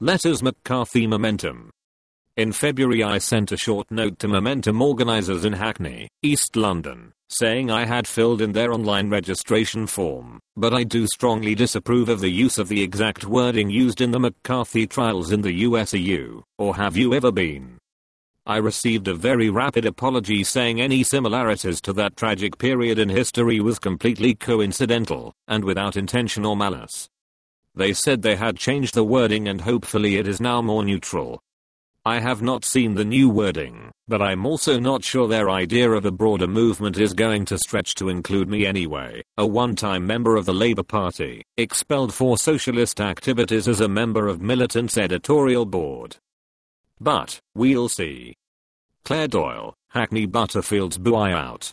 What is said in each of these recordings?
Letters McCarthy Momentum. In February I sent a short note to Momentum organisers in Hackney, East London, saying I had filled in their online registration form, but I do strongly disapprove of the use of the exact wording used in the McCarthy trials in the USEU, or have you ever been? I received a very rapid apology saying any similarities to that tragic period in history was completely coincidental, and without intention or malice. They said they had changed the wording and hopefully it is now more neutral. I have not seen the new wording, but I'm also not sure their idea of a broader movement is going to stretch to include me anyway, a one-time member of the Labour Party, expelled for socialist activities as a member of Militant's editorial board. But, we'll see. Claire Doyle, Hackney Butterfields buyout.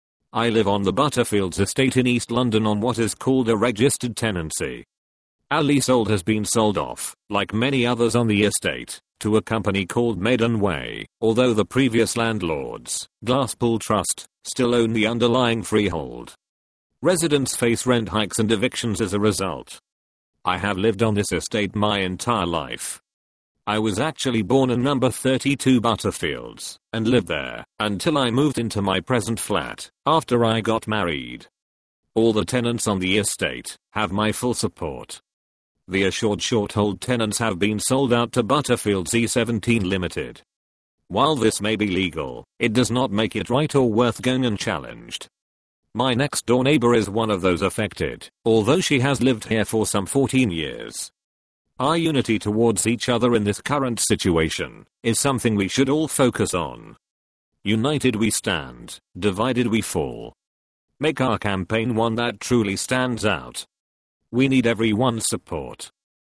I live on the Butterfields estate in East London on what is called a registered tenancy. Our leasehold has been sold off, like many others on the estate, to a company called Maiden Way, although the previous landlords, Glasspool Trust, still own the underlying freehold. Residents face rent hikes and evictions as a result. I have lived on this estate my entire life. I was actually born in number 32 Butterfields, and lived there, until I moved into my present flat, after I got married. All the tenants on the estate have my full support. The assured short-hold tenants have been sold out to Butterfields E17 Limited. While this may be legal, it does not make it right or worth going unchallenged. My next-door neighbor is one of those affected, although she has lived here for some 14 years. Our unity towards each other in this current situation is something we should all focus on. United we stand, divided we fall. Make our campaign one that truly stands out. We need everyone's support.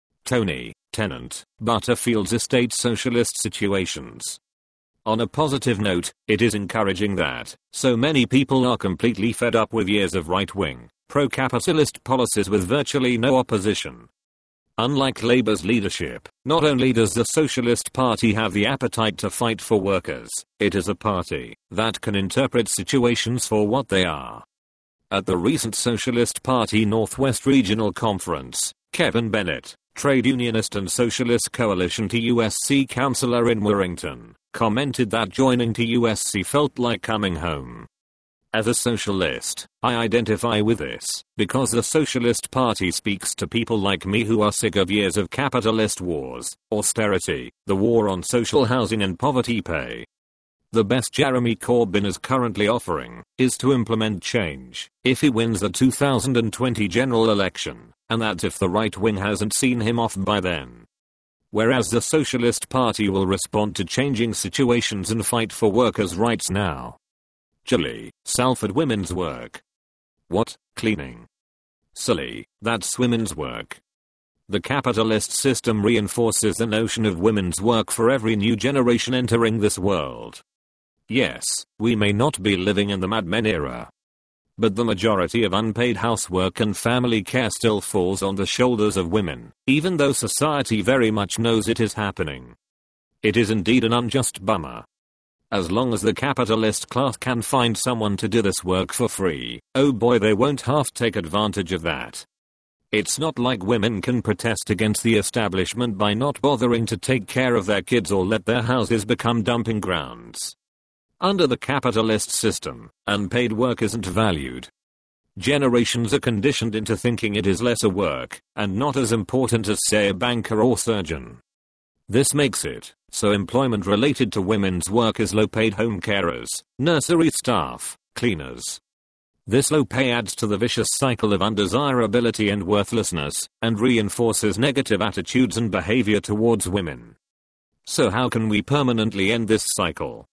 Tony, tenant, Butterfields Estate Socialist Situations. On a positive note, it is encouraging that so many people are completely fed up with years of right-wing, pro-capitalist policies with virtually no opposition. Unlike Labour's leadership, not only does the Socialist Party have the appetite to fight for workers, it is a party that can interpret situations for what they are. At the recent Socialist Party Northwest Regional Conference, Kevin Bennett, trade unionist and Socialist Coalition TUSC councillor in Warrington, commented that joining TUSC felt like coming home. As a socialist, I identify with this, because the Socialist Party speaks to people like me who are sick of years of capitalist wars, austerity, the war on social housing and poverty pay. The best Jeremy Corbyn is currently offering is to implement change if he wins the 2020 general election, and that's if the right wing hasn't seen him off by then. Whereas the Socialist Party will respond to changing situations and fight for workers' rights now. Julie, Salford women's work. What, cleaning? Silly, that's women's work. The capitalist system reinforces the notion of women's work for every new generation entering this world. Yes, we may not be living in the Mad Men era. But the majority of unpaid housework and family care still falls on the shoulders of women, even though society very much knows it is happening. It is indeed an unjust bummer. As long as the capitalist class can find someone to do this work for free, oh boy they won't half take advantage of that. It's not like women can protest against the establishment by not bothering to take care of their kids or let their houses become dumping grounds. Under the capitalist system, unpaid work isn't valued. Generations are conditioned into thinking it is lesser work, and not as important as say a banker or surgeon. This makes it so employment related to women's work is low-paid home carers, nursery staff, cleaners. This low pay adds to the vicious cycle of undesirability and worthlessness, and reinforces negative attitudes and behavior towards women. So how can we permanently end this cycle?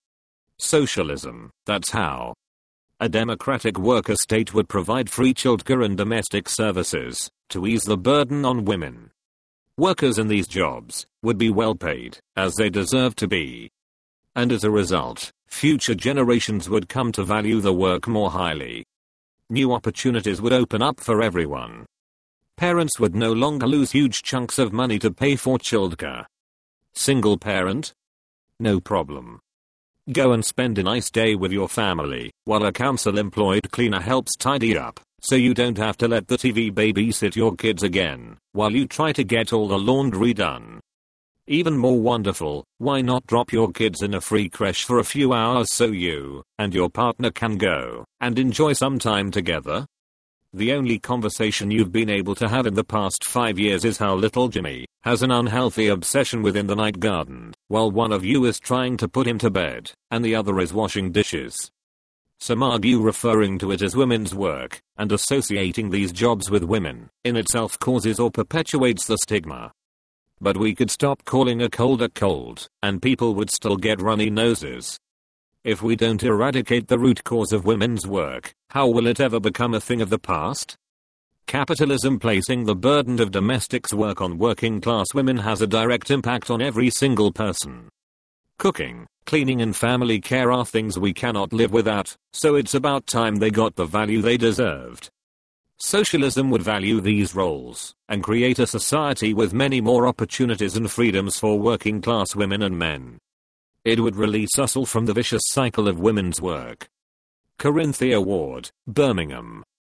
Socialism, that's how. A democratic worker state would provide free childcare and domestic services to ease the burden on women. Workers in these jobs would be well paid, as they deserve to be. And as a result, future generations would come to value the work more highly. New opportunities would open up for everyone. Parents would no longer lose huge chunks of money to pay for childcare. Single parent? No problem. Go and spend a nice day with your family, while a council-employed cleaner helps tidy up, so you don't have to let the TV babysit your kids again, while you try to get all the laundry done. Even more wonderful, why not drop your kids in a free creche for a few hours so you and your partner can go and enjoy some time together? The only conversation you've been able to have in the past 5 years is how little Jimmy has an unhealthy obsession with In the Night Garden, while one of you is trying to put him to bed, and the other is washing dishes. Some argue referring to it as women's work, and associating these jobs with women, in itself causes or perpetuates the stigma. But we could stop calling a cold a cold, and people would still get runny noses. If we don't eradicate the root cause of women's work, how will it ever become a thing of the past? Capitalism placing the burden of domestic work on working class women has a direct impact on every single person. Cooking, cleaning and family care are things we cannot live without, so it's about time they got the value they deserved. Socialism would value these roles, and create a society with many more opportunities and freedoms for working class women and men. It would release us all from the vicious cycle of women's work. Corinthia Ward, Birmingham.